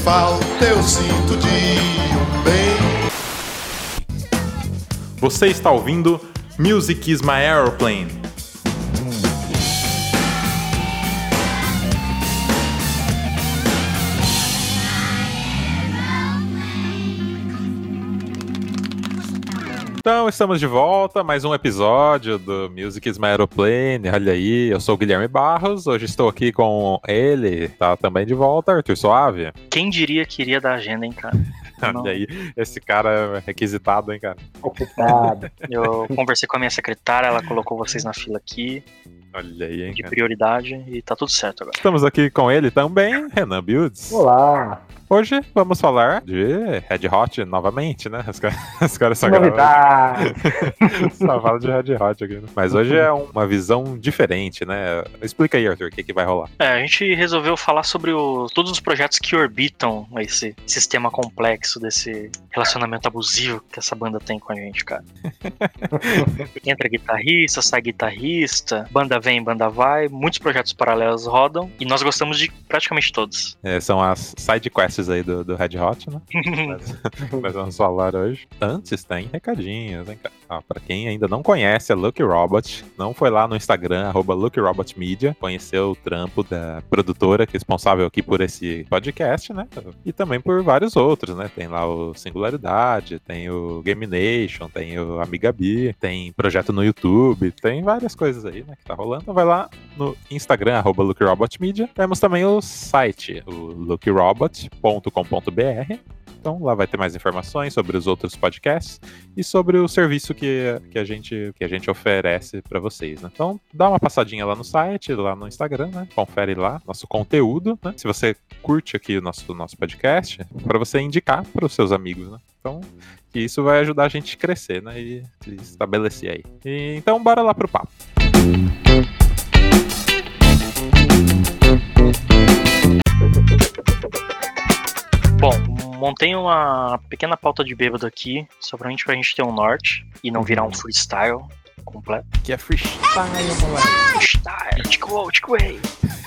falta eu sinto de um bem. Você está ouvindo Music is My Aeroplane. Então, estamos de volta, mais um episódio do Music is My Aeroplane. Olha aí, eu sou o Guilherme Barros, hoje estou aqui com ele, tá também de volta, Arthur Suave. Quem diria que iria dar agenda, hein, cara? Olha aí, esse cara é requisitado, hein, cara? Ocupado. Eu conversei com a minha secretária, ela colocou vocês na fila aqui, Olha aí, hein, de cara. prioridade, e tá tudo certo agora. Estamos aqui com ele também, Renan Builds. Olá. Hoje vamos falar de Red Hot novamente, né? Os caras só gravam. Novidade. Só fala de Red Hot aqui, né? Mas hoje é uma visão diferente, né? Explica aí, Arthur, o que vai rolar. A gente resolveu falar sobre todos os projetos que orbitam esse sistema complexo desse relacionamento abusivo que essa banda tem com a gente, cara. Entra guitarrista, sai guitarrista, banda vem, banda vai, muitos projetos paralelos rodam, e nós gostamos de praticamente todos. São as side quests aí do Red Hot, né? Mas vamos falar hoje. Antes tem recadinhos, hein, cara? Pra quem ainda não conhece a Lucky Robot, não foi lá no Instagram, @LuckyRobotMedia, conheceu o trampo da produtora responsável aqui por esse podcast, né? E também por vários outros, né? Tem lá o Singularidade, tem o Game Nation, tem o Amigabi, tem projeto no YouTube, tem várias coisas aí, né, que tá rolando. Então vai lá no Instagram, @LuckyRobotMedia. Temos também o site, o luckyrobot.com.br. Então lá vai ter mais informações sobre os outros podcasts e sobre o serviço que a gente oferece para vocês, né? Então dá uma passadinha lá no site, lá no Instagram, né? Confere lá nosso conteúdo, né? Se você curte aqui o nosso podcast, para você indicar para os seus amigos, né? Então que isso vai ajudar a gente a crescer, né? E se estabelecer aí. Então bora lá pro papo. Bom, montei uma pequena pauta de bêbado aqui, só pra gente ter um norte e não virar um freestyle completo. Que é freestyle, moleque. Freestyle, tico way.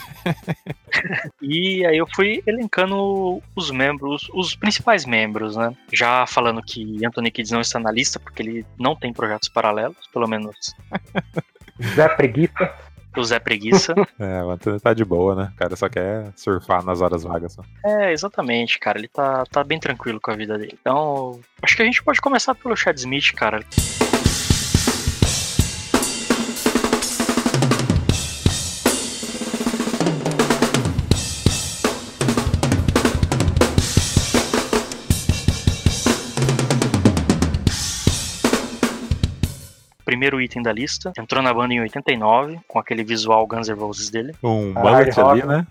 E aí eu fui elencando os membros, os principais membros, né? Já falando que Anthony Kiedis não está na lista, porque ele não tem projetos paralelos, pelo menos Zé Preguiça. o Zé Preguiça. O Antônio tá de boa, né? O cara só quer surfar nas horas vagas. Só. Exatamente, cara. Ele tá bem tranquilo com a vida dele. Então, acho que a gente pode começar pelo Chad Smith, cara. Primeiro item da lista, entrou na banda em 89, com aquele visual Guns N' Roses dele. Um bullet ali, né?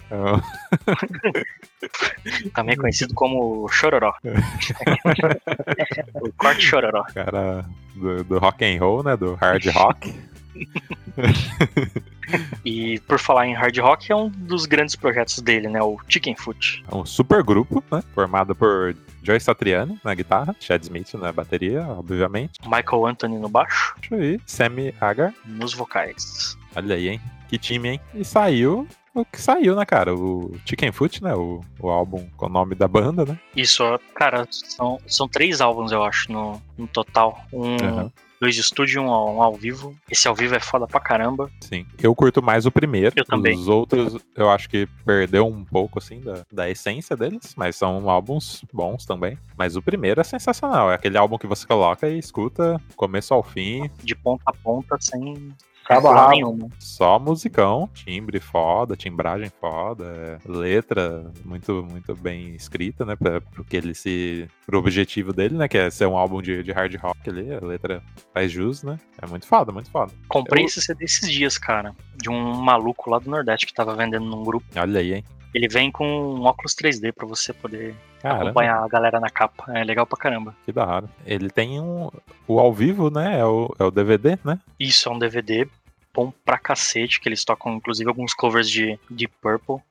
Também conhecido como Chororó. O corte Chororó. Cara do rock and roll, né? Do hard rock. E por falar em hard rock, é um dos grandes projetos dele, né? O Chicken Foot. É um super grupo, né? Formado por Joe Satriani na guitarra, Chad Smith na bateria, obviamente. Michael Anthony no baixo. E Sammy Hagar nos vocais. Olha aí, hein? Que time, hein? E saiu o que saiu, né, cara? O Chicken Foot, né? O álbum com o nome da banda, né? Isso, cara, são 3 álbuns, eu acho, no total. 2 de estúdio e um ao vivo. Esse ao vivo é foda pra caramba. Sim. Eu curto mais o primeiro. Eu também. Os outros, eu acho que perdeu um pouco, assim, da essência deles. Mas são álbuns bons também. Mas o primeiro é sensacional. É aquele álbum que você coloca e escuta começo ao fim. De ponta a ponta, sem Cabo a pular rabo. nenhuma. Só musicão. Timbre foda, timbragem foda. Letra muito, muito bem escrita, né? Pro objetivo dele, né? Que é ser um álbum de hard rock ali. A letra faz jus, né? É muito foda, muito foda. Comprei esse CD esses dias, cara. De um maluco lá do Nordeste que tava vendendo num grupo. Olha aí, hein? Ele vem com um óculos 3D pra você poder Caramba. acompanhar a galera na capa. É legal pra caramba. Que da hora. Ele tem o ao vivo, né? É o DVD, né? Isso, é um DVD bom pra cacete, que eles tocam inclusive alguns covers de Deep Purple.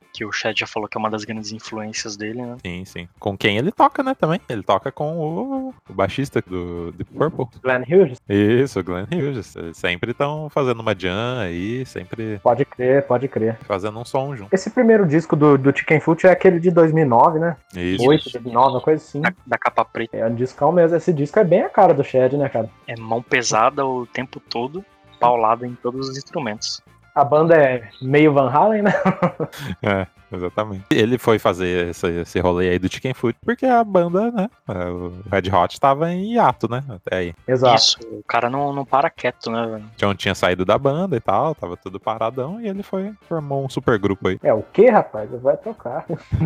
que o Chad já falou que é uma das grandes influências dele, né? Sim, sim. Com quem ele toca, né, também. Ele toca com o baixista do Deep Purple. Glenn Hughes? Isso, o Glenn Hughes. Eles sempre estão fazendo uma jam aí, sempre Pode crer, pode crer. fazendo um som junto. Esse primeiro disco do Chicken Foot é aquele de 2009, né? Isso. 8, 2009, uma coisa assim. Da capa preta. É um discão mesmo. Esse disco é bem a cara do Chad, né, cara? É mão pesada o tempo todo, paulada em todos os instrumentos. A banda é meio Van Halen, né? É, exatamente. Ele foi fazer esse rolê aí do Chicken Foot porque a banda, né, o Red Hot tava em hiato, né, até aí. Exato. Isso, o cara não para quieto, né, velho? John tinha saído da banda e tal, tava tudo paradão, e ele formou um super grupo aí. É o que, rapaz? Vai tocar.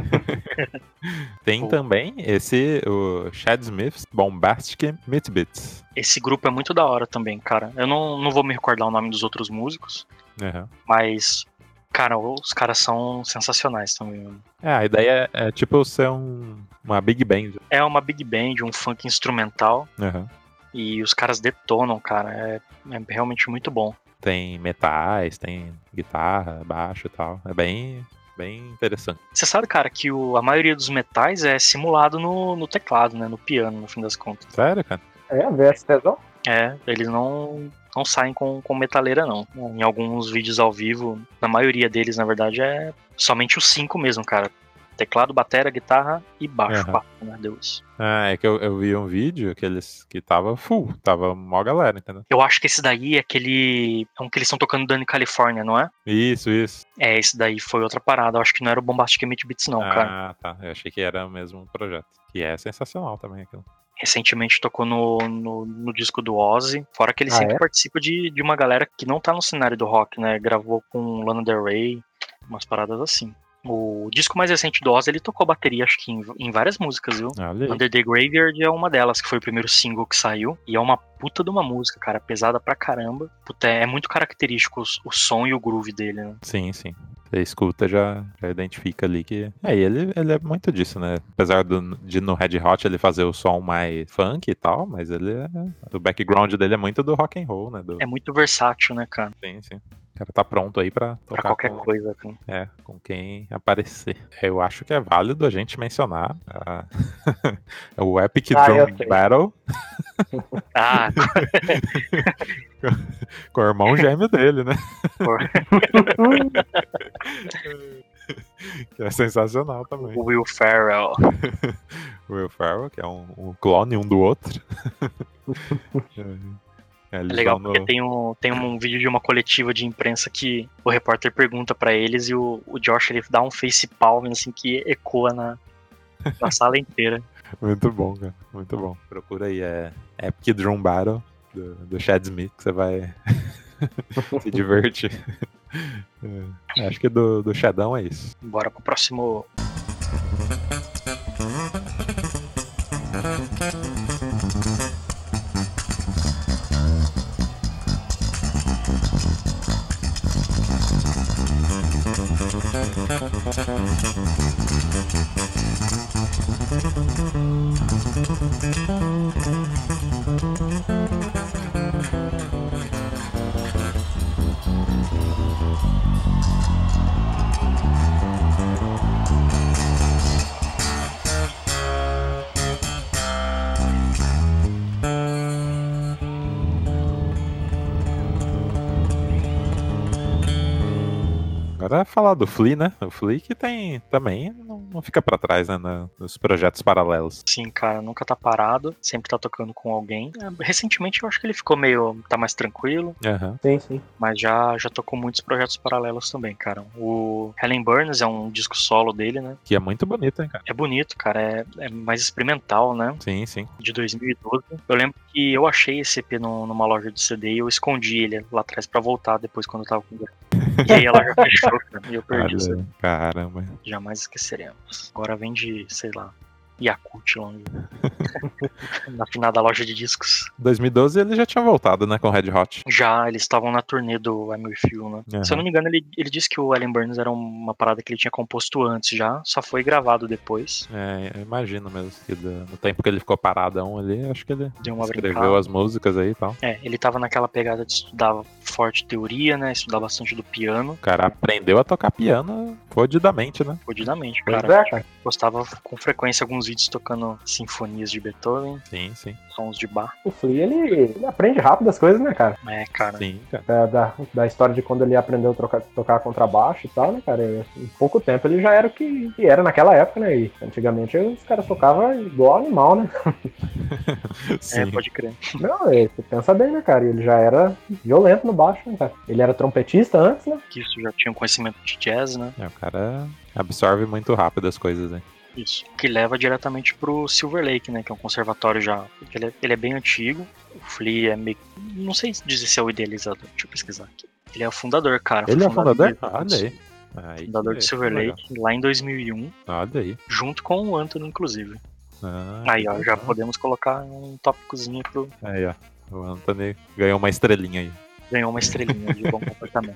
Tem também o Chad Smith's Bombastic Meatbits. Esse grupo é muito da hora também, cara. Eu não vou me recordar o nome dos outros músicos, Uhum. mas, cara, os caras são sensacionais também, mano. A ideia é tipo ser uma big band. É uma big band, um funk instrumental, Uhum. e os caras detonam, cara. É realmente muito bom. Tem metais, tem guitarra, baixo e tal. É bem interessante. Você sabe, cara, que a maioria dos metais é simulado no teclado, né? No piano, no fim das contas. Sério, cara? É, versus tesão. Eles não saem com metaleira, não. Em alguns vídeos ao vivo, na maioria deles, na verdade, é somente os 5 mesmo, cara. Teclado, batera, guitarra e baixo. Uhum. 4, né? Deu isso. É que eu vi um vídeo que tava full, tava mó galera, entendeu? Eu acho que esse daí é um que eles estão tocando Dani California, não é? Isso. Esse daí foi outra parada. Eu acho que não era o Bombastic Meatbits, não, cara. Ah, tá. Eu achei que era o mesmo projeto. Que é sensacional também aquilo. Recentemente tocou no disco do Ozzy. Fora que ele sempre participa de uma galera que não tá no cenário do rock, né? Gravou com Lana Del Rey, umas paradas assim. O disco mais recente do Ozzy, ele tocou bateria, acho que em várias músicas, viu? Olha aí. Under the Graveyard é uma delas, que foi o primeiro single que saiu. E é uma puta de uma música, cara, pesada pra caramba. Puta, é muito característico o som e o groove dele, né? Sim. Você escuta, já identifica ali que... ele é muito disso, né? Apesar de no Red Hot ele fazer o som mais funk e tal, mas o background dele é muito do rock and roll, né? É muito versátil, né, cara? Sim. O cara tá pronto aí pra tocar Pra qualquer coisa, cara. com quem aparecer. Eu acho que é válido a gente mencionar o Epic Drum Battle com o irmão gêmeo dele, né? Que é sensacional também. O Will Ferrell. Will Ferrell, que é um clone um do outro. É legal porque tem um vídeo de uma coletiva de imprensa que o repórter pergunta pra eles e o Josh ele dá um face palm assim que ecoa na sala inteira. Muito bom, cara. Muito bom. Procura aí, Epic Drum Battle do Chad Smith, que você vai se divertir. Acho que do Chadão é isso. Bora pro próximo. Agora falar do Flea, né? O Flea que tem também, não fica pra trás, né? Nos projetos paralelos. Sim, cara, nunca tá parado, sempre tá tocando com alguém. Recentemente eu acho que ele ficou tá mais tranquilo. Uhum. Sim. Mas já tocou muitos projetos paralelos também, cara. O Helen Burns é um disco solo dele, né? Que é muito bonito, hein, cara? É bonito, cara, é mais experimental, né? Sim. De 2012. Eu lembro que eu achei esse EP numa loja de CD e eu escondi ele lá atrás pra voltar depois quando eu tava com. E aí ela já fechou, cara, e eu perdi isso. Caramba. Jamais esqueceremos. Agora vem de, sei lá, Yakult lá na finada loja de discos. Em 2012 ele já tinha voltado, né, com Red Hot. Já, eles estavam na turnê do I'm With You, né? Uhum. Se eu não me engano, ele disse que o Alan Burns era uma parada que ele tinha composto antes já, só foi gravado depois. Eu imagino mesmo que no tempo que ele ficou paradão ali, acho que ele Deu uma escreveu brincada. as músicas aí e tal. Ele tava naquela pegada de estudar forte teoria, né? Estudar bastante do piano, O cara aprendeu a tocar piano fodidamente, né? fodidamente, Pois cara. é, cara. Postava com frequência alguns vídeos tocando sinfonias de Beethoven, Sim, sim. sons de Bach. O Flea, ele aprende rápido as coisas, né, cara? Cara. Sim, cara. Da história de quando ele aprendeu a tocar contrabaixo e tal, né, cara? Em pouco tempo ele já era o que era naquela época, né? E antigamente os caras tocavam igual animal, né? Sim. Pode crer. Não, você pensa bem, né, cara? Ele já era violento no baixo, né, cara? Ele era trompetista antes, né? Que isso já tinha um conhecimento de jazz, né? O cara absorve muito rápido as coisas, né? Isso. Que leva diretamente pro Silver Lake, né? Que é um conservatório já. Ele é bem antigo. O Flea é meio. Não sei dizer se é o idealizador. Deixa eu pesquisar aqui. Ele é o fundador, cara. Ele é o fundador? Ah, Olha aí. Aí fundador do Silver legal. Lake, lá em 2001, Olha aí. junto com o Anthony, inclusive. Ah, Aí, ó, já legal. podemos colocar um tópicozinho pro. Aí, ó. O Anthony ganhou uma estrelinha aí. Ganhou uma estrelinha de bom comportamento.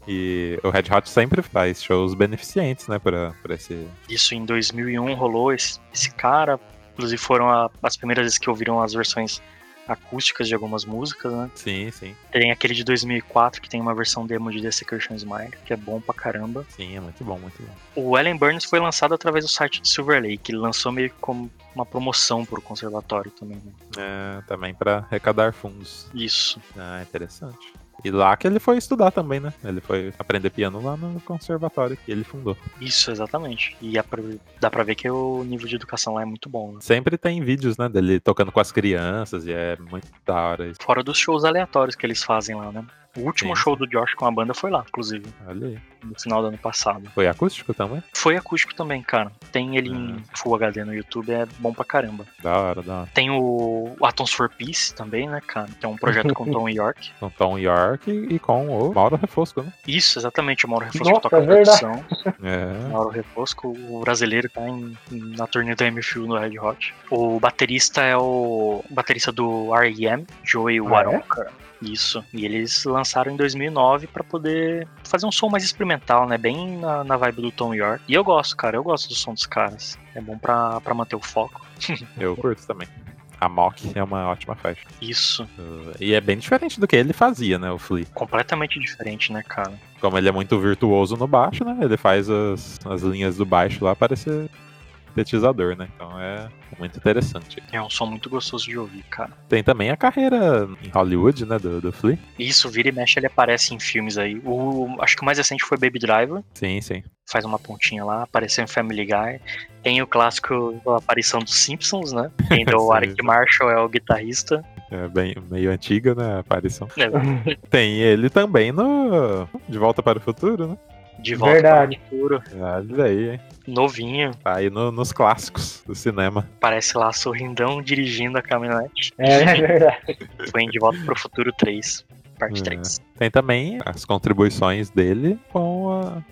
E o Red Hot sempre faz shows beneficentes, né, pra esse... Isso em 2001 rolou esse cara. Inclusive foram as primeiras vezes que ouviram as versões acústicas de algumas músicas, né? Sim, sim. Tem aquele de 2004 que tem uma versão demo de The Secretion Smile, que é bom pra caramba. Sim, é muito bom, muito bom. O Alan Burns foi lançado através do site do Silver Lake. Ele lançou meio que como uma promoção pro conservatório também, né? Também pra arrecadar fundos. Isso. Interessante. E lá que ele foi estudar também, né? Ele foi aprender piano lá no conservatório que ele fundou. Isso, exatamente. E dá pra ver que o nível de educação lá é muito bom, né? Sempre tem vídeos, né, dele tocando com as crianças e é muito da hora isso. Fora dos shows aleatórios que eles fazem lá, né? O último Sim. show do Josh com a banda foi lá, inclusive, Olha aí. no final do ano passado. Foi acústico também? Foi acústico também, cara. Tem ele em Full HD no YouTube, é bom pra caramba. Da hora, da hora. Tem o Atoms for Peace também, né, cara? Que é um projeto com Tom York. Com Tom York e com o Mauro Refosco, né? Isso, exatamente, o Mauro Refosco Nossa, toca é verdade. produção. É. Mauro Refosco, o brasileiro, tá na turnê do MFU no Red Hot. O baterista é o baterista do R.E.M., Joey Waronker. Isso, e eles lançaram em 2009 pra poder fazer um som mais experimental, né? Bem na vibe do Tom York. E eu gosto, cara, eu gosto do som dos caras. É bom pra manter o foco. Eu curto também. A Mock é uma ótima faixa. Isso, E é bem diferente do que ele fazia, né, o Flea. completamente diferente, né, cara? Como ele é muito virtuoso no baixo, né? Ele faz as linhas do baixo lá parecer sintetizador, né? Então é muito interessante. É um som muito gostoso de ouvir, cara. Tem também a carreira em Hollywood, né, do Flea. Isso, vira e mexe, ele aparece em filmes aí. Acho que o mais recente foi Baby Driver. Sim, sim. Faz uma pontinha lá, apareceu em Family Guy. Tem o clássico da aparição dos Simpsons, né? Tem o Sim. Arik Marshall, é o guitarrista. É bem, meio antiga, né, a aparição. É, Tem ele também no De Volta para o Futuro, né? de volta Verdade. para o futuro. Olha aí, hein? Novinho. Tá aí nos clássicos do cinema. Parece lá sorrindão dirigindo a caminhonete. É verdade. Foi em De Volta para o Futuro 3, parte É. 3. Tem também as contribuições dele com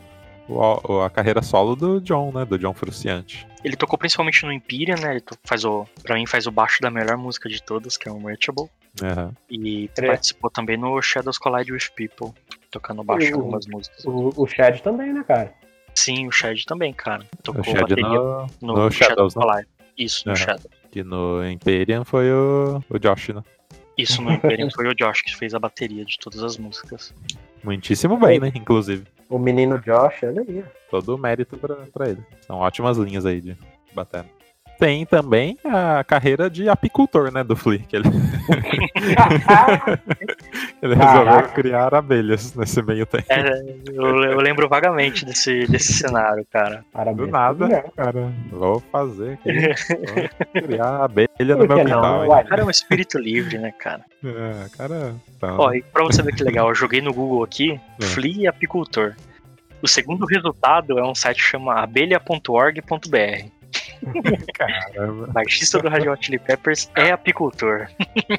a carreira solo do John, né? Do John Frusciante. Ele tocou principalmente no Imperium, né? Ele pra mim faz o baixo da melhor música de todas, que é o Unreachable. Aham. E É. participou também no Shadows Collide with People, tocando baixo em algumas músicas. O Chad também, né, cara? Sim, o Shad também, cara. Tocou O Chad bateria no Shadows, né? Collide. Isso, no Aham. Shadow. Que no Imperium foi o Josh, né? Isso, no Imperium foi o Josh que fez a bateria de todas as músicas. Muitíssimo bem, né? Inclusive. O menino Josh, olha aí. Todo o mérito pra ele. São ótimas linhas aí de bateria. Tem também a carreira de apicultor, né, do Flea, que ele resolveu Caraca. criar abelhas nesse meio tempo. Eu lembro vagamente desse cenário, cara. Parabéns. Do nada, Não. cara. Vou fazer aqui. Vou criar abelha no Por meu que não? quintal. hein? Uai. O cara é um espírito livre, né, cara? Cara. Então, Ó, e pra você ver que legal, eu joguei no Google aqui, Flea apicultor. O segundo resultado é um site que chama abelha.org.br. caramba. Baixista do Red Hot Chili Peppers é apicultor.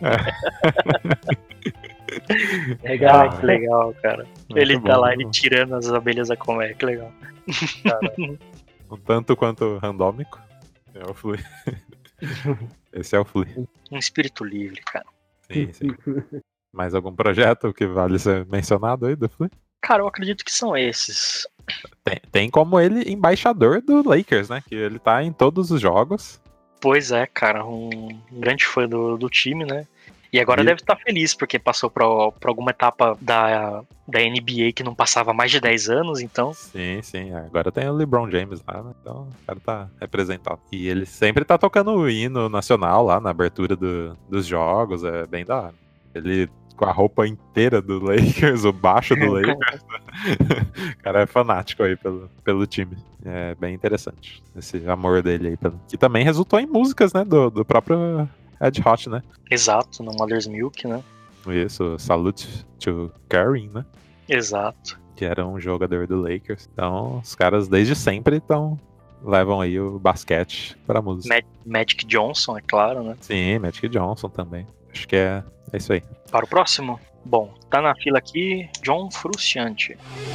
Legal. Ah, que legal, cara. Muito Ele tá bom, lá, muito ele bom. tirando as abelhas a comer, que legal. Um tanto quanto randômico. É o Flea. Esse é o Flea. Um espírito livre, cara. Sim, sim. Mais algum projeto que vale ser mencionado aí do Flea? Cara, eu acredito que são esses. Tem como ele embaixador do Lakers, né? Que ele tá em todos os jogos. Pois é, cara, um grande fã do time, né? E agora E- deve estar feliz, porque passou por alguma etapa da NBA que não passava há mais de 10 anos, então. Sim, sim. Agora tem o LeBron James lá, né? Então o cara tá representado. E ele sempre tá tocando o hino nacional lá na abertura dos jogos. É bem da hora. Ele com a roupa inteira do Lakers, o baixo do Lakers. O cara é fanático aí pelo time. É bem interessante esse amor dele aí. Que também resultou em músicas, né? Do próprio Red Hot, né? Exato, no Mother's Milk, né? Isso, Salute to Kareem, né? Exato. Que era um jogador do Lakers. Então, os caras desde sempre levam aí o basquete pra música. Magic Johnson, é claro, né? Sim, Magic Johnson também. Acho que é isso aí. Para o próximo? Bom, tá na fila aqui John Frusciante.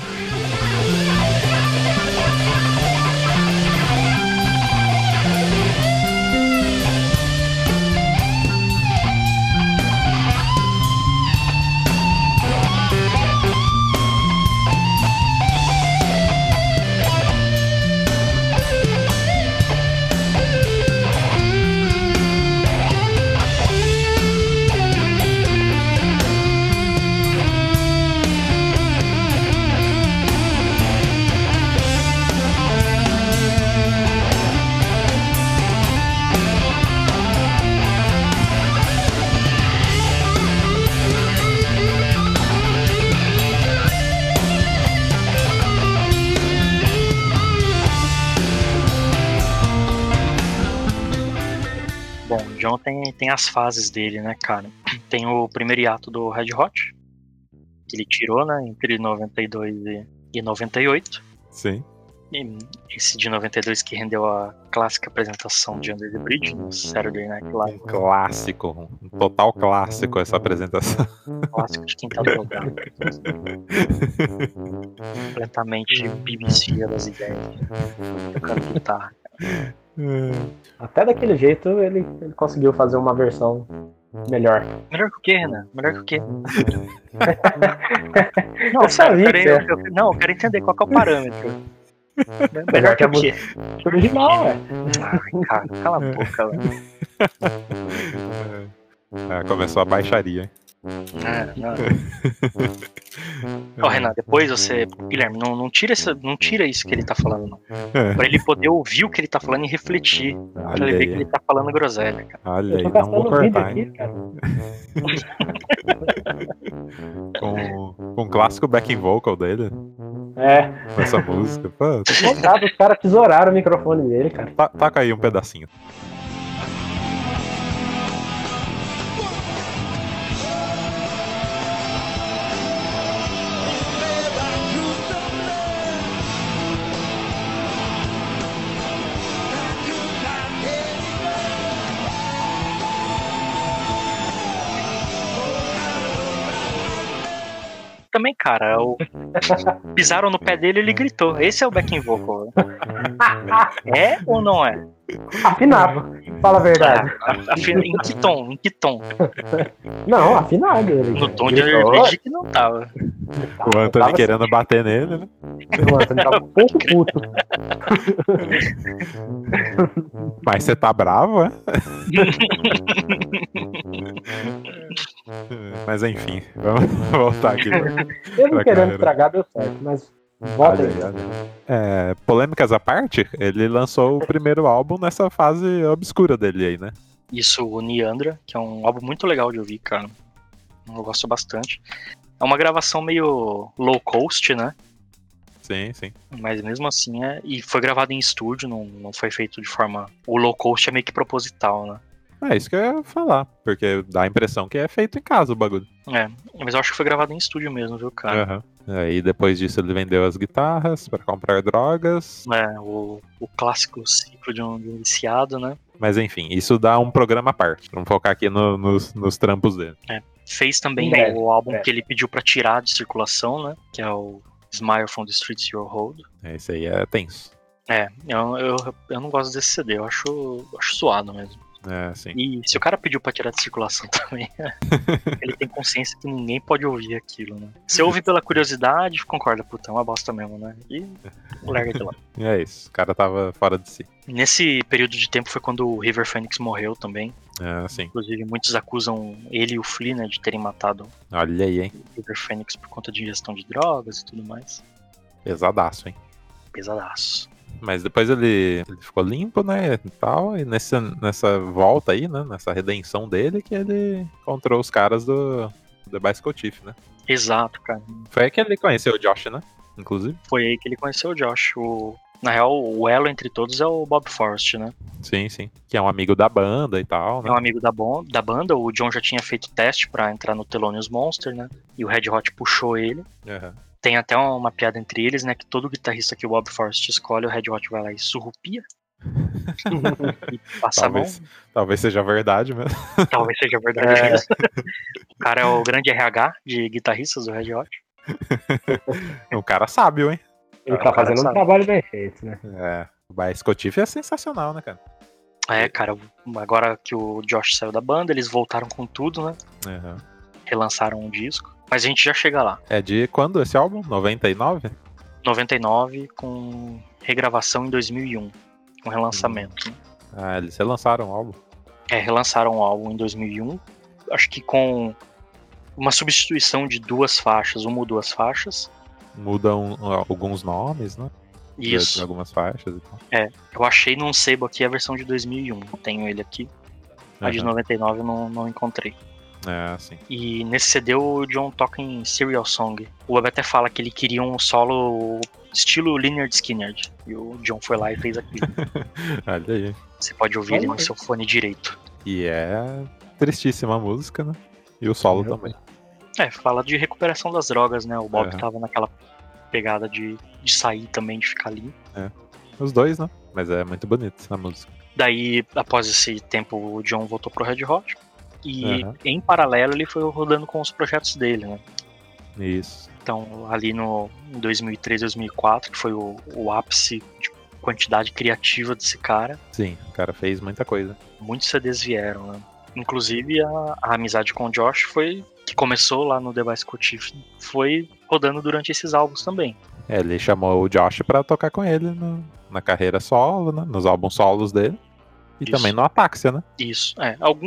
Bom, o John tem as fases dele, né, cara? Tem o primeiro hiato do Red Hot, que ele tirou, né, entre 92 e 98. Sim. E esse de 92 que rendeu a clássica apresentação de Under the Bridge no Saturday Night Live. Clássico. Um total clássico essa apresentação. Clássico de quem tá drogado. Completamente BBC das ideias. Tocando guitarra. Até daquele jeito ele conseguiu fazer uma versão melhor. Melhor que o quê, Renan? Melhor que o quê? Eu Não, sabia que peraí, eu quero entender qual que é o parâmetro. Melhor que o quê? original, velho. Ai, cara, cala a boca, velho. Começou a baixaria, hein? Ó, Renan, depois você. Guilherme, não tira isso que ele tá falando, não. Pra ele poder ouvir o que ele tá falando e refletir. Pra Olha ele ver aí. que ele tá falando groselha, cara. Olha Eu aí, tô não vou gastando vídeo cortar, aqui, hein? cara. Com o clássico backing vocal dele, É, com essa música. Pô, contado, os caras tesouraram o microfone dele, cara. taca aí um pedacinho. Também, cara, pisaram no pé dele e ele gritou. Esse é o backing vocal. É ou não é? Afinado, fala a verdade. Em que tom? Em que tom? Não, afinado. Ele No tom de gritou. Nervid que não tava. O Anthony Tava querendo bater nele, né? assim, o Anthony tava um pouco puto. Mas você tá bravo, é? Mas enfim, vamos voltar aqui. Mesmo Pra querendo carreira. estragar, deu certo, mas volta Olha aí. aí, olha aí. Polêmicas à parte, ele lançou o primeiro álbum nessa fase obscura dele aí, né? Isso, o Neandra, que é um álbum muito legal de ouvir, cara. Eu gosto bastante. É uma gravação meio low cost, né? Sim, sim. Mas mesmo assim E foi gravado em estúdio, não foi feito de forma. O low cost é meio que proposital, né? É isso que eu ia falar, porque dá a impressão que é feito em casa o bagulho. Mas eu acho que foi gravado em estúdio mesmo, viu, cara? Aham. Aí depois disso ele vendeu as guitarras pra comprar drogas. O clássico ciclo de um viciado, né? Mas enfim, isso dá um programa à parte. Vamos focar aqui nos trampos dele. Fez também Em breve, o álbum em breve. que ele pediu pra tirar de circulação, né? Que é o Smile from the Streets Your Hold. Esse aí é tenso. Eu não gosto desse CD, eu acho suado mesmo. Sim. E se o cara pediu pra tirar de circulação também, ele tem consciência que ninguém pode ouvir aquilo, né? Se ouve pela curiosidade, concorda, puta, é uma bosta mesmo, né? E larga de lá. E é isso, o cara tava fora de si. Nesse período de tempo foi quando o River Phoenix morreu também. Sim. Inclusive, muitos acusam ele e o Flea, né, de terem matado Olha aí, hein? o River Phoenix por conta de ingestão de drogas e tudo mais. Pesadaço, hein? Pesadaço. Mas depois ele ficou limpo, né, e tal, e nessa volta aí, né, nessa redenção dele, que ele encontrou os caras do The Bicycle Thief, né? Exato, cara. Foi aí que ele conheceu o Josh, né, inclusive. Foi aí que ele conheceu o Josh. Na real, o elo entre todos é o Bob Forrest, né? Sim, sim. Que é um amigo da banda e tal, né? É um amigo da banda, o John já tinha feito teste pra entrar no Thelonious Monster, né? E o Red Hot puxou ele. Uhum. Tem até uma piada entre eles, né? Que todo guitarrista que o Bob Forrest escolhe, o Red Hot vai lá e surrupia. E passa a mão. Talvez seja verdade mesmo. Talvez seja verdade mesmo. O cara é o grande RH de guitarristas do Red Hot. Um cara sábio, hein? Ele tá fazendo um trabalho bem feito, né? O Bicycle Thief é sensacional, né, cara? Cara, agora que o Josh saiu da banda, eles voltaram com tudo, né? Uhum. Relançaram um disco. Mas a gente já chega lá. É de quando esse álbum? 99? 99, com regravação em 2001. Um relançamento. Né? Eles relançaram o álbum. Relançaram o álbum em 2001. Acho que com uma substituição de 2 faixas, uma ou 2 faixas. Mudam alguns nomes, né? Isso. De algumas faixas e tal. Eu achei num sebo aqui a versão de 2001. Tenho ele aqui. A de 99 eu não encontrei. Sim. E nesse CD o John toca em Serial Song. O Web até fala que ele queria um solo estilo Lynyrd Skynyrd. E o John foi lá e fez aquilo. Olha aí. Você pode ouvir ele no seu fone direito. E é tristíssima a música, né? E o solo também. Fala de recuperação das drogas, né? O Bob tava naquela pegada de sair também, de ficar ali. Os dois, né? Mas é muito bonito a música. Daí, após esse tempo, o John voltou pro Red Hot. E em paralelo ele foi rodando com os projetos dele, né? Isso. Então, ali em 2003, 2004, que foi o ápice de quantidade criativa desse cara. Sim, o cara fez muita coisa. Muitos CDs vieram, né? Inclusive, a amizade com o Josh que começou lá no The Bicycle Thief, foi rodando durante esses álbuns também. Ele chamou o Josh pra tocar com ele na carreira solo, né? Nos álbuns solos dele. E também no Ataxia, né? Isso,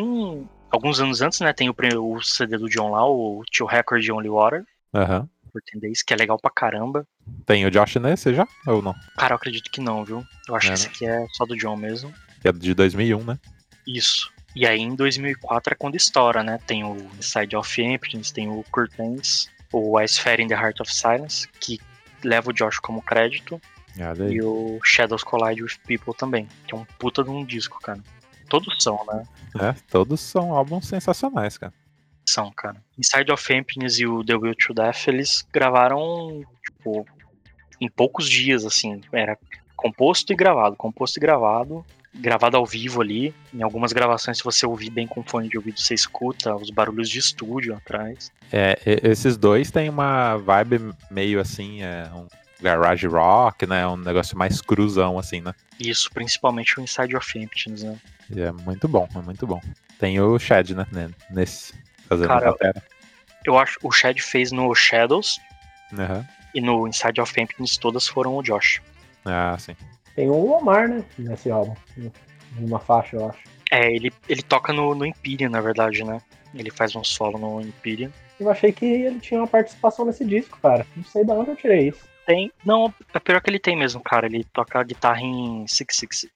Alguns anos antes, né, tem o CD do John lá, o To Record de Only Water. Por 10 Days, que é legal pra caramba. Tem o Josh nesse já? Ou não? Cara, eu acredito que não, viu? Eu acho que esse aqui é só do John mesmo. Que é de 2001, né? Isso. E aí em 2004 é quando estoura, né? Tem o Inside of Emptiness, tem o Curtains, o Ice Fairy in the Heart of Silence, que leva o Josh como crédito. E o Shadows Collide with People também, que é um puta de um disco, cara. Todos são, né? Todos são álbuns sensacionais, cara. São, cara. Inside of Emptiness e o The Will to Death, eles gravaram, tipo, em poucos dias, assim. Era composto e gravado, gravado ao vivo ali. Em algumas gravações, se você ouvir bem com fone de ouvido, você escuta os barulhos de estúdio atrás. Esses dois têm uma vibe meio assim, um garage rock, né? Um negócio mais cruzão, assim, né? Isso, principalmente o Inside of Emptiness, né? E é muito bom, é muito bom. Tem o Chad, né? Nesse, fazendo a batera. Eu acho que o Chad fez no Shadows. E no Inside of Emptiness todas foram o Josh. Sim. Tem o Omar, né? Nesse álbum. Numa faixa, eu acho. Ele toca no Imperium, na verdade, né? Ele faz um solo no Imperium. Eu achei que ele tinha uma participação nesse disco, cara. Não sei de onde eu tirei isso. Tem. Não, é pior que ele tem mesmo, cara. Ele toca a guitarra em 666.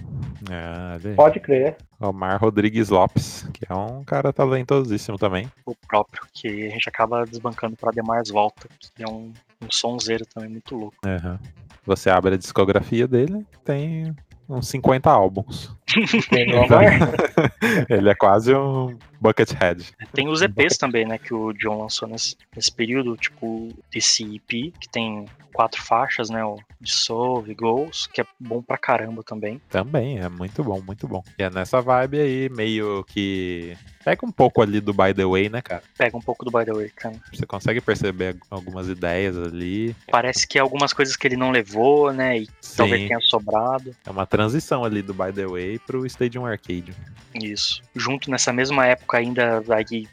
Pode crer. Omar Rodrigues Lopes, que é um cara talentosíssimo também. O próprio, que a gente acaba desbancando pra Demars Volta, que é um sonzeiro também muito louco. Você abre a discografia dele, tem uns 50 álbuns. Tem o Omar? Ele é quase um Buckethead. Tem os EPs também, né, que o John lançou nesse período, tipo esse EP, que tem 4 faixas, né, o Dissolve, Goals, que é bom pra caramba também. Também, é muito bom, muito bom. E é nessa vibe aí, meio que Pega um pouco ali do By The Way, né, cara? Pega um pouco do By The Way, cara. Você consegue perceber algumas ideias ali. Parece que algumas coisas que ele não levou, né? E talvez Sim, tenha sobrado. é uma transição ali do By The Way pro Stadium Arcade. Isso. Junto nessa mesma época ainda, aí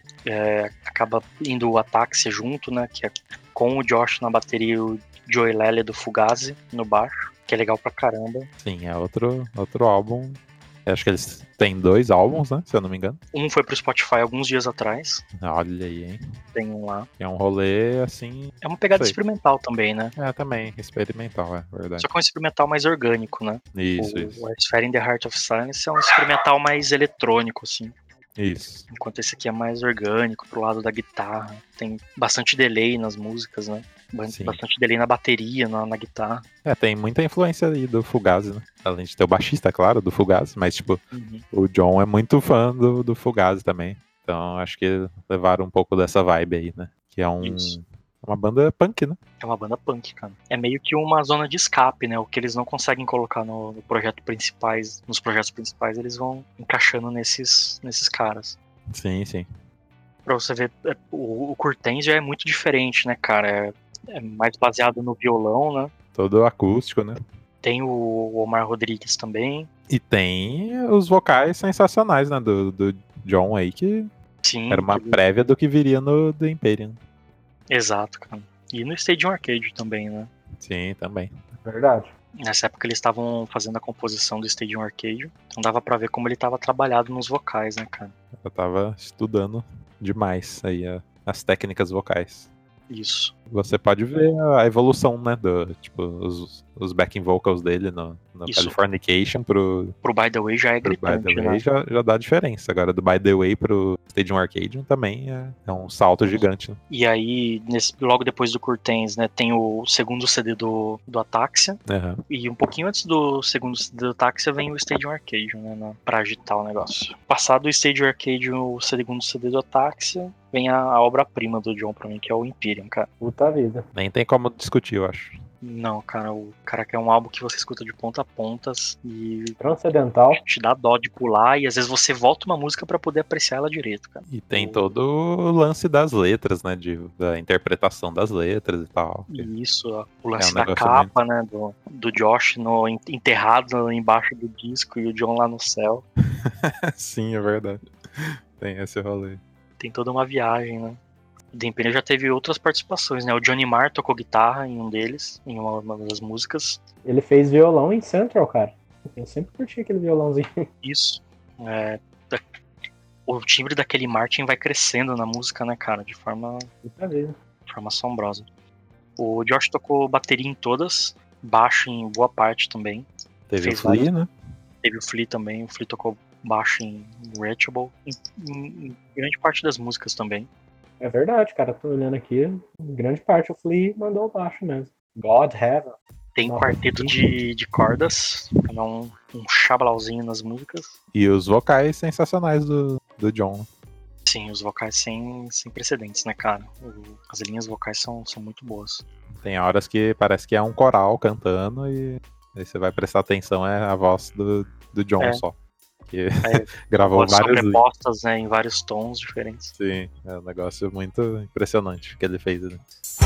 acaba indo o Ataxia junto, né? Que é com o Josh na bateria e o Joey Lely do Fugazi no baixo. Que é legal pra caramba. Sim, é outro álbum. Eu acho que eles têm 2 álbuns, né? Se eu não me engano. Um foi pro Spotify alguns dias atrás. Olha aí, hein? Tem um lá. É um rolê assim. É uma pegada Sei. experimental também, né? É, também, experimental, é verdade. Só que é um experimental mais orgânico, né? Isso. O A Sphere in the Heart of Silence é um experimental mais eletrônico, assim. Isso. Enquanto esse aqui é mais orgânico, pro lado da guitarra. Tem bastante delay nas músicas, né? Sim. Bastante delay na bateria, na guitarra. É, tem muita influência aí do Fugazi, né? Além de ter o baixista, claro, do Fugazi, mas, tipo, o John é muito fã do Fugazi também. Então, acho que levaram um pouco dessa vibe aí, né? Que é uma banda punk, né? É uma banda punk, cara. É meio que uma zona de escape, né? O que eles não conseguem colocar nos projetos principais, eles vão encaixando nesses caras. Sim, sim. Pra você ver, o Curtens já é muito diferente, né, cara? É mais baseado no violão, né? Todo acústico, né? Tem o Omar Rodrigues também. E tem os vocais sensacionais, né? Do John aí, que Sim. era uma prévia do que viria no The Imperium. Exato, cara. E no Stadium Arcade também, né? Sim, também. Verdade. Nessa época eles estavam fazendo a composição do Stadium Arcade. Então dava pra ver como ele tava trabalhado nos vocais, né, cara? Eu tava estudando demais aí as técnicas vocais. Isso. Você pode ver a evolução, né? Tipo, os backing vocals dele no Isso. Californication pro By The Way já é By gritante, The Way né? já dá diferença. Agora, do By The Way pro Stadium Arcade também é um salto gigante, né? E aí, logo depois do Curtens, né, tem o segundo CD do Ataxia. Uhum. E um pouquinho antes do segundo CD do Ataxia vem o Stadium Arcade, né, pra agitar o negócio. Passado o Stadium Arcade, o segundo CD do Ataxia, vem a obra-prima do John pra mim, que é o Imperium, cara. Puta vida. Nem tem como discutir, eu acho. Não, cara, o cara quer um álbum que você escuta de ponta a pontas e Transcendental. te dá dó de pular e às vezes você volta uma música pra poder apreciar ela direito, cara. E tem todo o lance das letras, né? Da interpretação das letras e tal. E isso, ó, o lance um da negócio capa, né, do Josh enterrado embaixo do disco e o John lá no céu. Sim, é verdade. Tem esse rolê. Tem toda uma viagem, né. O The Imperium já teve outras participações, né, o Johnny Marr tocou guitarra em um deles, em uma das músicas. Ele fez violão em Central, cara. Eu sempre curti aquele violãozinho. Isso. O timbre daquele Martin vai crescendo na música, né, cara, de forma Puta vida. assombrosa. O Josh tocou bateria em todas, baixo em boa parte também. Teve Fez o Flea, vários. né? Teve o Flea também, o Flea tocou baixo em Reachable, em grande parte das músicas também. É verdade, cara. Tô olhando aqui. Em grande parte o Flea mandou baixo mesmo. God Heaven. Tem Nossa, quarteto de cordas, pra dar um chablauzinho nas músicas. E os vocais sensacionais do John. Sim, os vocais sem precedentes, né, cara? As linhas vocais são muito boas. Tem horas que parece que é um coral cantando e aí você vai prestar atenção, é a voz do John só. Que gravou Vozes várias linhas. sobrepostas, né, em vários tons diferentes. Sim, é um negócio muito impressionante que ele fez. Né?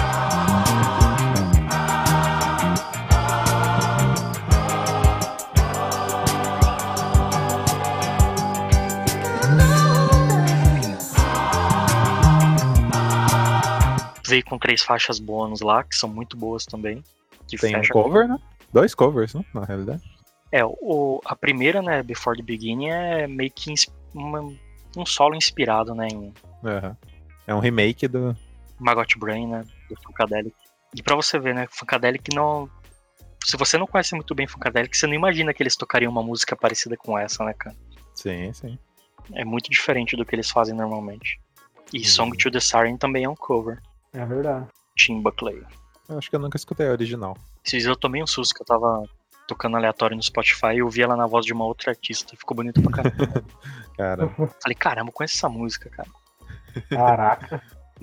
Veio com 3 faixas bônus lá, que são muito boas também. Que Tem um fecha cover, né? 2 covers, né? Na realidade. a primeira, né, Before the Beginning, é meio que um solo inspirado, né, em Uhum. É um remake do. Maggot Brain, né, do Funkadelic. E pra você ver, né, Funkadelic não... Se você não conhece muito bem Funkadelic, você não imagina que eles tocariam uma música parecida com essa, né, cara? Sim, sim. É muito diferente do que eles fazem normalmente. E Song to the Siren também é um cover. É verdade. Tim Buckley. Eu acho que eu nunca escutei a original. Esses dias eu tomei um susto que eu tava tocando aleatório no Spotify e eu vi ela na voz de uma outra artista. Ficou bonito pra caramba. Cara, Falei, caramba, eu conheço essa música, cara. Caraca.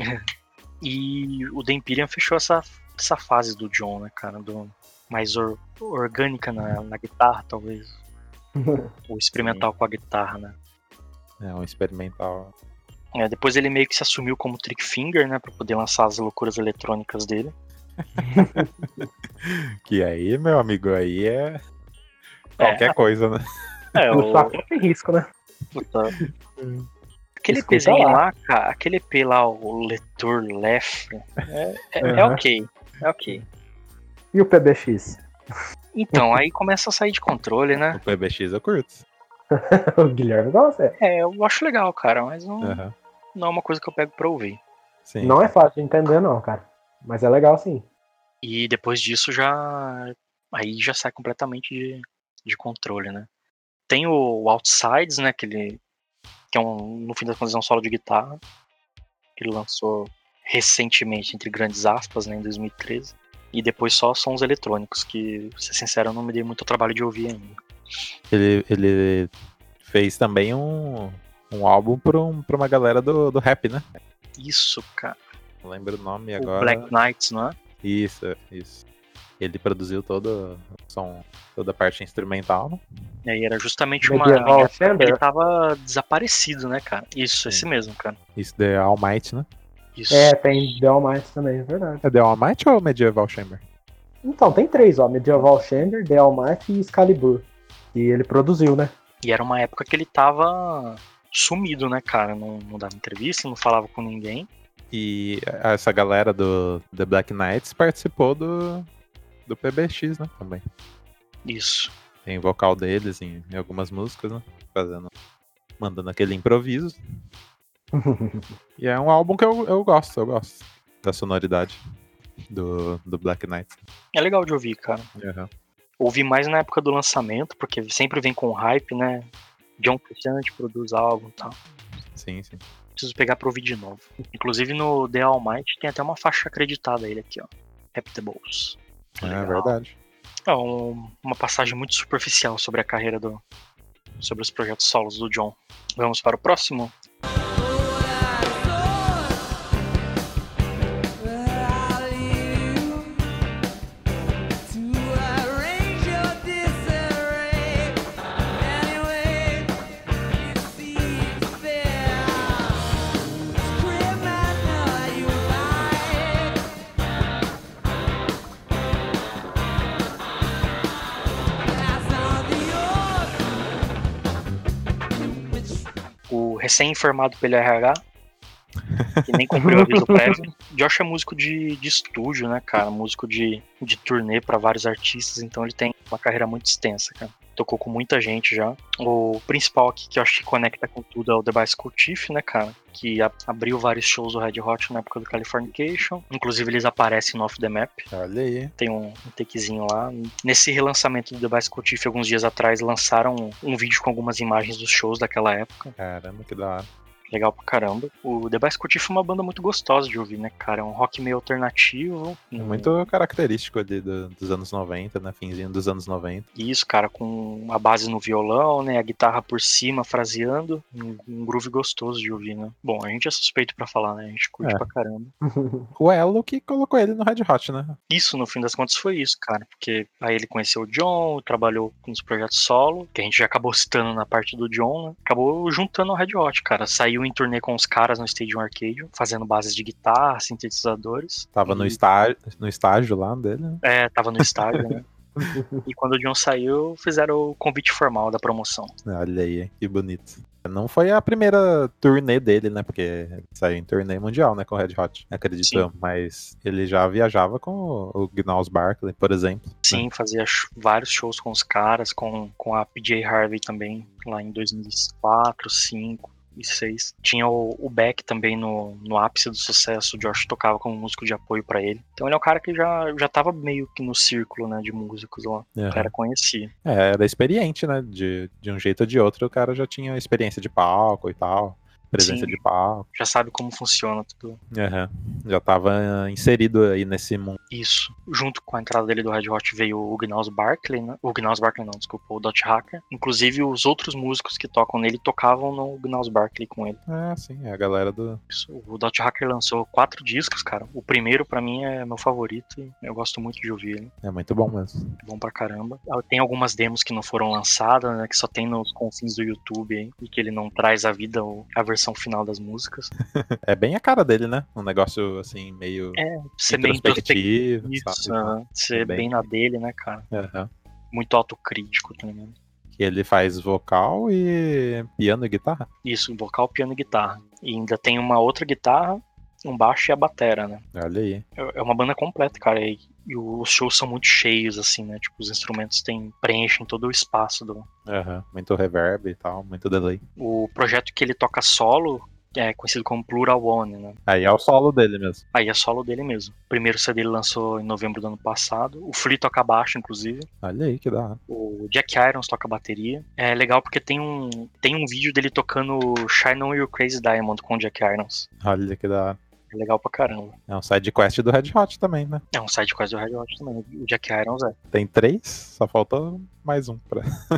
E o The Imperium fechou essa fase do John, né, cara? Mais orgânica na guitarra, talvez. Ou experimental com a guitarra, né? É um experimental. Depois ele meio que se assumiu como Trick Finger, né? Pra poder lançar as loucuras eletrônicas dele. Que aí, meu amigo, aí é qualquer coisa, né? O saco tem risco, né? Puta. Aquele Escuta EPzinho lá. lá, cara, aquele EP lá, o Letor Lef, é Aham. ok. É ok. E o PBX? Então, aí começa a sair de controle, né? O PBX eu curto. O Guilherme gosta. Eu acho legal, cara, mas não Aham. é uma coisa que eu pego pra ouvir. Sim. Não é fácil de entender, não, cara. Mas é legal, sim. E depois disso aí já sai completamente de controle, né? Tem o Outsides, né? Que é no fim das contas é um solo de guitarra. Que ele lançou recentemente, entre grandes aspas, né, em 2013. E depois só sons eletrônicos, que, pra ser sincero, eu não me dei muito trabalho de ouvir ainda. Ele fez também um álbum pra uma galera do rap, né? Isso, cara. Não lembro o nome O agora. Black Knights, não é? Isso. Ele produziu todo o som, toda a parte instrumental, né? E aí era justamente Medieval ele Chamber? tava desaparecido, né, cara? Isso, Sim. esse mesmo, cara. Isso The All Might, né? Isso. Tem The All Might também, é verdade. É The All Might ou Medieval Chamber? Então, tem 3, ó. Medieval Chamber, The All Might e Excalibur. E ele produziu, né? E era uma época que ele tava sumido, né, cara? Não dava entrevista, não falava com ninguém. E essa galera do The Black Knights participou do PBX, né? Também. Isso. Tem vocal deles em algumas músicas, né? Mandando aquele improviso. E é um álbum que eu gosto da sonoridade do Black Knights. É legal de ouvir, cara. Uhum. Ouvi mais na época do lançamento, porque sempre vem com hype, né? John Frusciante produz álbum e tal. Sim. Preciso pegar pra ouvir de novo. Inclusive no The All Might tem até uma faixa acreditada a ele aqui, ó. Reptables. É Legal. verdade. É uma passagem muito superficial sobre a carreira sobre os projetos solos do John. Vamos para o próximo? O recém-informado pelo RH, que nem cumpriu o aviso prévio. Josh é músico de estúdio, né, cara? Músico de turnê pra vários artistas, então ele tem uma carreira muito extensa, cara. Tocou com muita gente já. O principal aqui que eu acho que conecta com tudo é o The Bicycle Thief, né, cara? Que abriu vários shows do Red Hot na época do Californication. Inclusive eles aparecem no Off the Map. Olha aí. Tem um takezinho lá. Nesse relançamento do The Bicycle Thief, alguns dias atrás, lançaram um vídeo com algumas imagens dos shows daquela época. Caramba, que da hora. Legal pra caramba. O The Bicycle Thief é uma banda muito gostosa de ouvir, né, cara? É um rock meio alternativo. Muito característico ali dos anos 90, né? Finzinho dos anos 90. Isso, cara, com a base no violão, né? A guitarra por cima, fraseando. Um groove gostoso de ouvir, né? Bom, a gente é suspeito pra falar, né? A gente curte pra caramba. O Elo que colocou ele no Red Hot, né? Isso, no fim das contas, foi isso, cara. Porque aí ele conheceu o John, trabalhou nos projetos solo, que a gente já acabou citando na parte do John, né? Acabou juntando ao Red Hot, cara. Saiu em turnê com os caras no Stadium Arcadium, fazendo bases de guitarra, sintetizadores. Tava no estágio lá dele, né? Tava no estágio, né? E quando o John saiu, fizeram o convite formal da promoção. Olha aí, que bonito. Não foi a primeira turnê dele, né? Porque ele saiu em turnê mundial, né? Com o Red Hot, acredito Sim. eu. Mas ele já viajava com o Gnarls Barkley, por exemplo. Sim, fazia vários shows com os caras, com a PJ Harvey também, lá em 2004, 2005. 2006. Tinha o Beck também no ápice do sucesso. O Josh tocava como músico de apoio pra ele. Então ele é um cara que já tava meio que no círculo, né, de músicos lá. O cara conhecia. Era experiente, né? De um jeito ou de outro, o cara já tinha experiência de palco e tal. presença Sim. de palco. Já sabe como funciona tudo Aham. Já tava inserido aí nesse mundo. isso. Junto com a entrada dele do Red Hot veio o Gnals Barkley, né? O Gnals Barkley não, desculpa, o Dot Hacker. Inclusive os outros músicos que tocam nele tocavam no Gnals Barkley com ele. Ah, sim, é a galera do... Isso. O Dot Hacker lançou 4 discos, cara. O primeiro pra mim é meu favorito e eu gosto muito de ouvir ele. É muito bom mesmo. É bom pra caramba. Tem algumas demos que não foram lançadas, né? Que só tem nos confins do YouTube aí. E que ele não traz à vida a versão final das músicas. É bem a cara dele, né? Um negócio, assim, meio Ser meio introspectivo, isso, sabe? ser Bem- bem na dele, né, cara? Aham. Muito autocrítico também. Que ele faz vocal e piano e guitarra. Isso, vocal, piano e guitarra. E ainda tem uma outra guitarra, um baixo e a batera, né? Olha aí. É uma banda completa, cara. E os shows são muito cheios, assim, né? Tipo, os instrumentos preenchem todo o espaço do. Aham. Muito reverb e tal, muito delay. O projeto que ele toca solo é conhecido como Plural One, né? Aí é o solo dele mesmo. Aí é solo dele mesmo. O primeiro CD ele lançou em novembro do ano passado. O Flea toca baixo, inclusive. Olha aí, que da hora. O Jack Irons toca bateria. É legal porque tem um vídeo dele tocando Shine On You Crazy Diamond com o Jack Irons. Olha que da hora. É legal pra caramba. É um side quest do Red Hot também, né? É um side quest do Red Hot também. O Jack Irons é. Tem 3, só faltou mais um.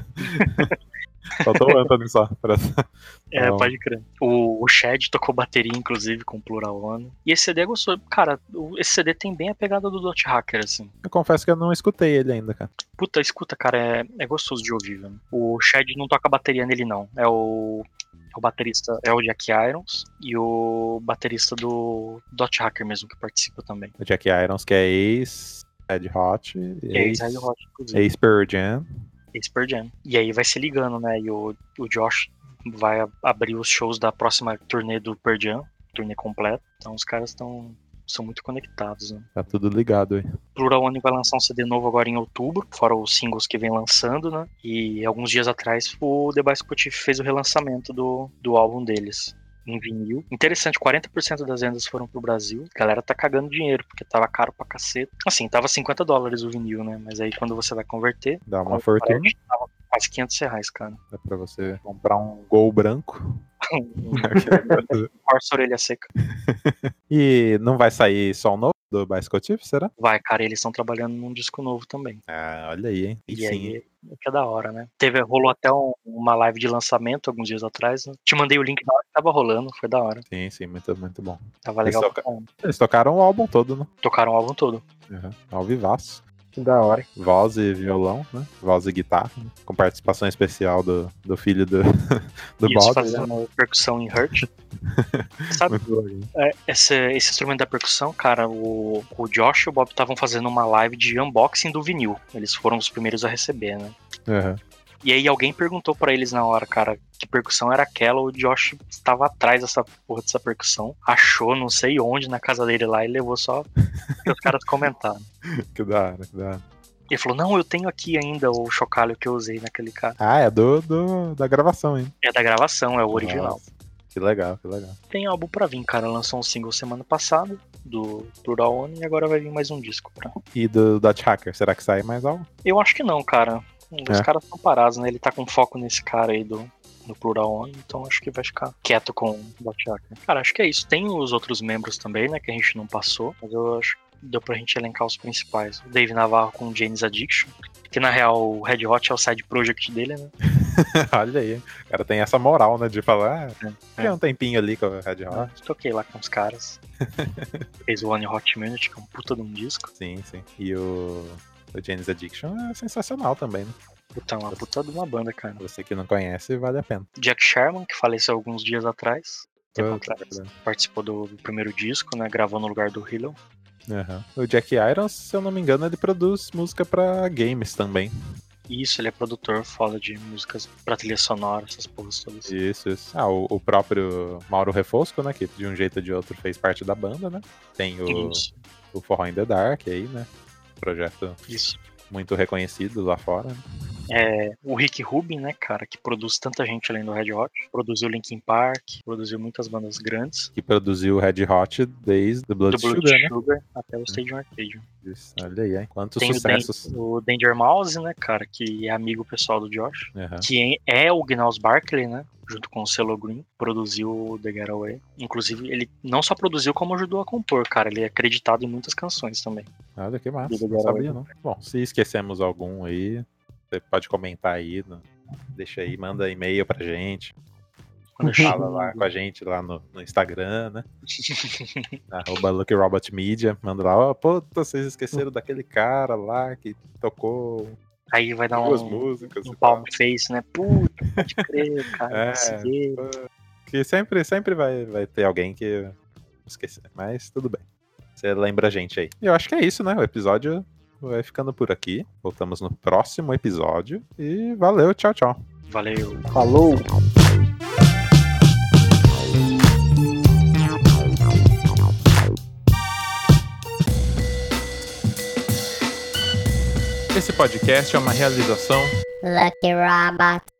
Faltou o Anthony só. Então, Pode crer. O Shed tocou bateria, inclusive, com Plural One. E esse CD é gostoso. Cara, esse CD tem bem a pegada do Dot Hacker, assim. eu confesso que eu não escutei ele ainda, cara. Puta, escuta, cara, é gostoso de ouvir, velho. O Shed não toca bateria nele, não. É o baterista, é o Jack Irons e o baterista do Dot Hacker mesmo, que participa também. O Jack Irons, que é ex-Red Hot, E aí, Red Hot, inclusive. ex-Pearl Jam. Pearl Jam. E aí vai se ligando, né? E o Josh vai abrir os shows da próxima turnê do Pearl Jam, turnê completa. Então os caras são muito conectados, né? Tá tudo ligado aí. Plural One vai lançar um CD novo agora em outubro, fora os singles que vem lançando, né? E alguns dias atrás o The Bicycle fez o relançamento do álbum deles em vinil. Interessante, 40% das vendas foram pro Brasil. A galera tá cagando dinheiro, porque tava caro pra caceta. Assim, tava $50 o vinil, né? Mas aí quando você vai converter, Dá uma fortuna. tava quase R$500, cara. Dá pra você comprar um Gol branco. Corsa orelha seca. E não vai sair só o novo do Bicycle Thief, será? Vai, cara, eles estão trabalhando num disco novo também. Ah, olha aí, hein? E sim. aí, que é da hora, né? Rolou até uma live de lançamento alguns dias atrás, né? Te mandei o link na hora que tava rolando, foi da hora. Sim, muito, muito bom. Tava legal Eles pra caramba. Eles tocaram o álbum todo, né? Tocaram o álbum todo. Uhum. Ao vivaço. Que da hora. Voz e violão, né? Voz e guitarra, né? Com participação especial do filho do Isso, Bob. Né? fazendo percussão em Hurt. Sabe, Muito bom. esse instrumento da percussão, cara, o Josh e o Bob estavam fazendo uma live de unboxing do vinil. Eles foram os primeiros a receber, né? Uhum. E aí alguém perguntou pra eles na hora, cara, que percussão era aquela. O Josh estava atrás dessa porra dessa percussão. Achou não sei onde na casa dele lá e levou só porque os caras comentaram. Que da hora, que da hora. Ele falou, não, eu tenho aqui ainda o chocalho que eu usei naquele cara. Ah, é da gravação, hein? É da gravação, é o original. Nossa, que legal, que legal. Tem álbum pra vir, cara. Lançou um single semana passada do Plural One e agora vai vir mais um disco pra... E do Dot Hacker, será que sai mais algo? Eu acho que não, cara. Os É. caras estão parados, né? Ele tá com foco nesse cara aí do Plural One, então acho que vai ficar quieto com o Dot Hacker. Cara, acho que é isso. Tem os outros membros também, né? Que a gente não passou, mas eu acho que deu pra gente elencar os principais. O Dave Navarro com o Jane's Addiction, que na real o Red Hot é o side project dele, né? Olha aí, o cara tem essa moral, né? De falar, tem É. um tempinho ali com o Red Hot. Toquei lá com os caras. Fez o One Hot Minute, que é um puta de um disco. Sim, sim. E o Jane's Addiction é sensacional também, né? Puta, é uma puta de uma banda, cara. Você que não conhece, vale a pena. Jack Sherman, que faleceu alguns dias atrás. Tempo Puta, atrás. verdade. Participou do primeiro disco, né? Gravou no lugar do Hilo. Uhum. O Jack Irons, se eu não me engano, ele produz música pra games também. Isso, ele é produtor foda de músicas pra trilha sonora, essas porras todas. Isso, isso. Ah, o próprio Mauro Refosco, né? Que de um jeito ou de outro fez parte da banda, né? Tem Isso, o Forró in the Dark aí, né? Projeto isso. muito reconhecido lá fora. Né? O Rick Rubin, né, cara, que produz tanta gente além do Red Hot. Produziu Linkin Park, produziu muitas bandas grandes. Que produziu o Red Hot desde o Blood Do Blood Sugar, né? Sugar até o Stadium Arcadium. Isso, olha aí, hein? Quantos Tem sucessos. o Danger Mouse, né, cara, que é amigo pessoal do Josh. Aham. Que é o Gnals Barkley, né, junto com o Celo Green, produziu o The Getaway. Inclusive, ele não só produziu, como ajudou a compor, cara. Ele é acreditado em muitas canções também. Olha que massa, Do não The sabia Getaway. não. Bom, se esquecemos algum aí, você pode comentar aí, deixa aí, manda e-mail pra gente. Quando Fala lá com a gente lá no Instagram, né? @LuckyRobotMedia. Manda lá, ó, puta, vocês esqueceram daquele cara lá que tocou Aí vai dar duas músicas um e tal. palm face, né? Puta, pode crer, cara. É, consegui. que sempre vai ter alguém que esquecer, mas tudo bem. Você lembra a gente aí. E eu acho que é isso, né? O episódio vai ficando por aqui. Voltamos no próximo episódio. E valeu, tchau, tchau. Valeu. Falou! Esse podcast é uma realização Lucky Robot.